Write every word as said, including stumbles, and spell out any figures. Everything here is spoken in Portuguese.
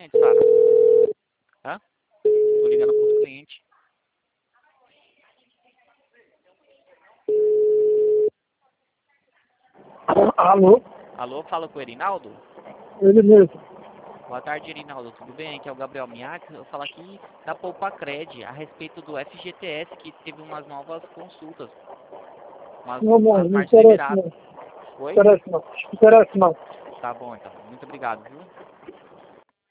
clientes, Sara. Hã? Tô ligando pros clientes. Alô? Alô, fala com o Erinaldo? Ele mesmo. Boa tarde, Erinaldo. Tudo bem? Aqui é o Gabriel Miac. Eu falo aqui da Poupa Cred a respeito do F G T S, que teve umas novas consultas. Umas, Não, não, umas não partes interessa liberadas. não. Oi? Interessa não. Interessa não. Tá bom, então. Muito obrigado, viu?